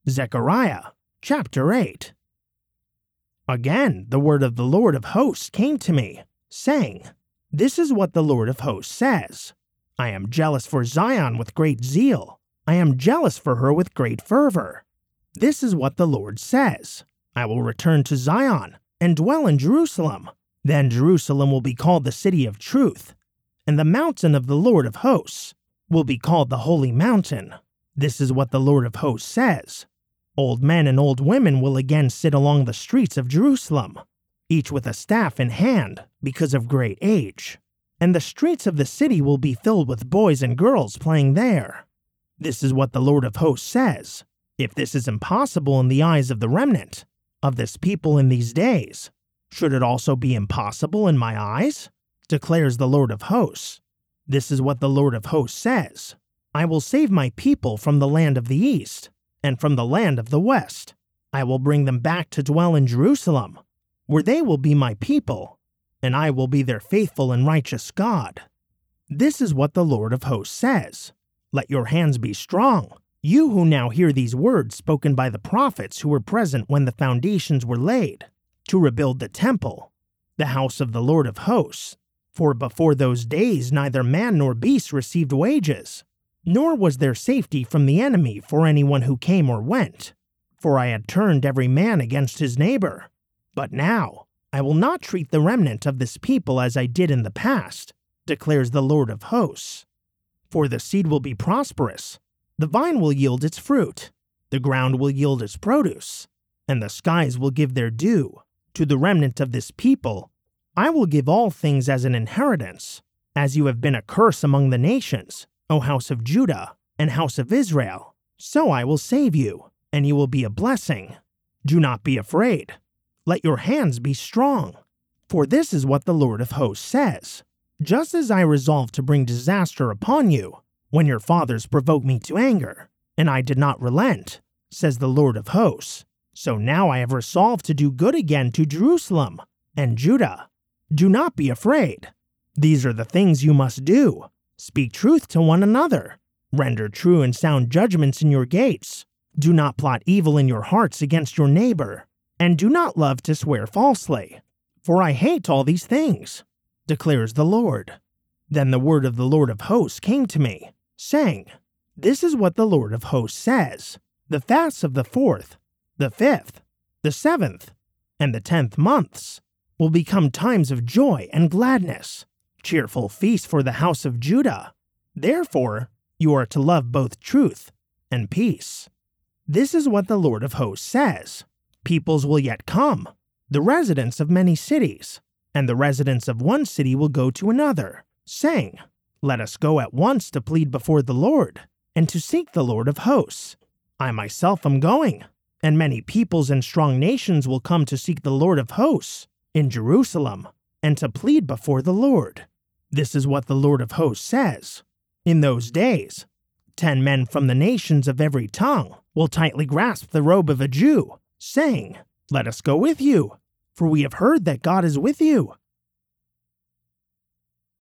Zechariah chapter 8. Again, the word of the Lord of hosts came to me, saying, This is what the Lord of hosts says. I am jealous for Zion with great zeal. I am jealous for her with great fervor. This is what the Lord says. I will return to Zion and dwell in Jerusalem. Then Jerusalem will be called the city of truth, and the mountain of the Lord of hosts will be called the holy mountain. This is what the Lord of hosts says. Old men and old women will again sit along the streets of Jerusalem, each with a staff in hand because of great age. And the streets of the city will be filled with boys and girls playing there. This is what the Lord of hosts says. If this is impossible in the eyes of the remnant of this people in these days, should it also be impossible in my eyes? Declares the Lord of hosts. This is what the Lord of hosts says. I will save my people from the land of the east and from the land of the west. I will bring them back to dwell in Jerusalem, where they will be my people, and I will be their faithful and righteous God. This is what the Lord of hosts says. Let your hands be strong, you who now hear these words spoken by the prophets who were present when the foundations were laid, to rebuild the temple, the house of the Lord of hosts. For before those days neither man nor beast received wages, nor was there safety from the enemy for anyone who came or went. For I had turned every man against his neighbor. But now I will not treat the remnant of this people as I did in the past, declares the Lord of hosts. For the seed will be prosperous, the vine will yield its fruit, the ground will yield its produce, and the skies will give their due. To the remnant of this people I will give all things as an inheritance. As you have been a curse among the nations, O house of Judah and house of Israel, so I will save you, and you will be a blessing. Do not be afraid. Let your hands be strong. For this is what the Lord of hosts says. Just as I resolved to bring disaster upon you, when your fathers provoked me to anger, and I did not relent, says the Lord of hosts, so now I have resolved to do good again to Jerusalem and Judah. Do not be afraid. These are the things you must do. Speak truth to one another. Render true and sound judgments in your gates. Do not plot evil in your hearts against your neighbor, and do not love to swear falsely. For I hate all these things, declares the Lord. Then the word of the Lord of hosts came to me, saying, This is what the Lord of hosts says. The fasts of the 4th, the 5th, the 7th, and the 10th months will become times of joy and gladness, cheerful feasts for the house of Judah. Therefore, you are to love both truth and peace. This is what the Lord of hosts says. Peoples will yet come, the residents of many cities, and the residents of one city will go to another, saying, Let us go at once to plead before the Lord, and to seek the Lord of hosts. I myself am going, and many peoples and strong nations will come to seek the Lord of hosts in Jerusalem, and to plead before the Lord. This is what the Lord of hosts says. In those days, 10 men from the nations of every tongue will tightly grasp the robe of a Jew, saying, Let us go with you, for we have heard that God is with you.